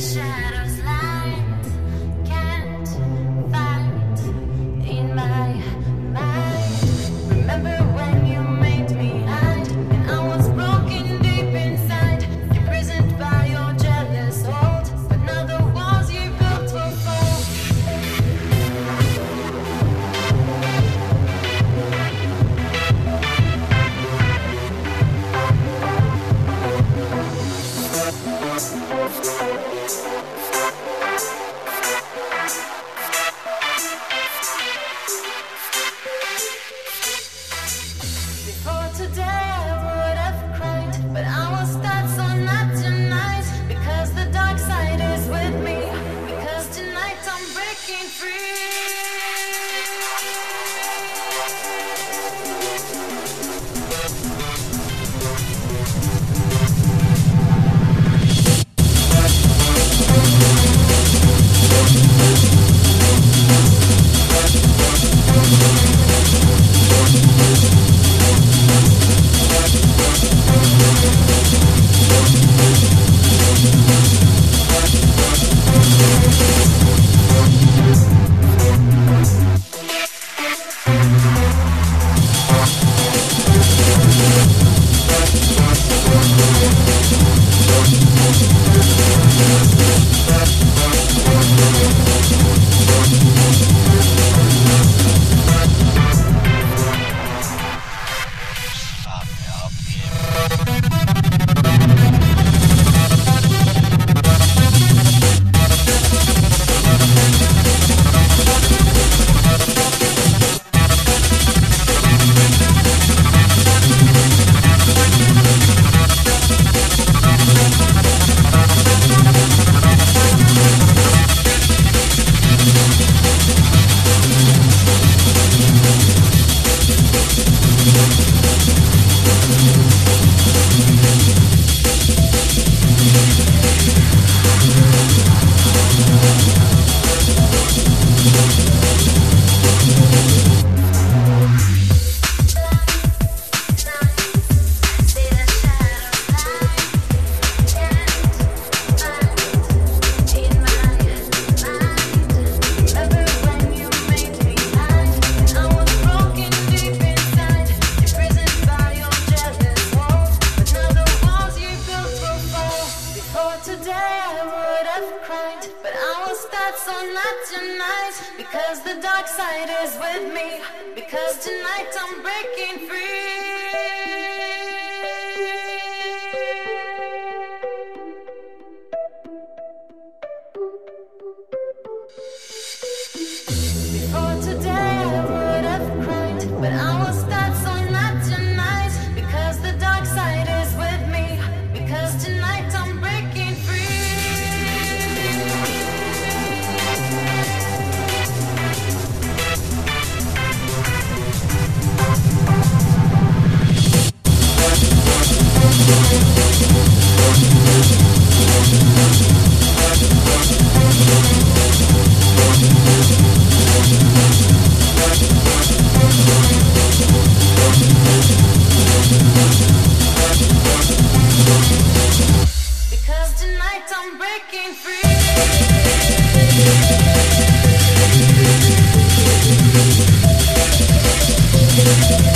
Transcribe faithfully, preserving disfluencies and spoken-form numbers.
shadows light can't fight in my mind. Remember when you made me hide, and I was broken deep inside, imprisoned by your jealous hold. But now the walls you built will fall. Before today I would have cried, but I will start so not tonight, because the dark side is with me, because tonight I'm breaking free. But I will start so not tonight, because the dark side is with me, because tonight I'm breaking free. Before today I would have cried, but I will start so not tonight, because the dark side is with me, because tonight I'm breaking free. Because tonight I'm breaking free.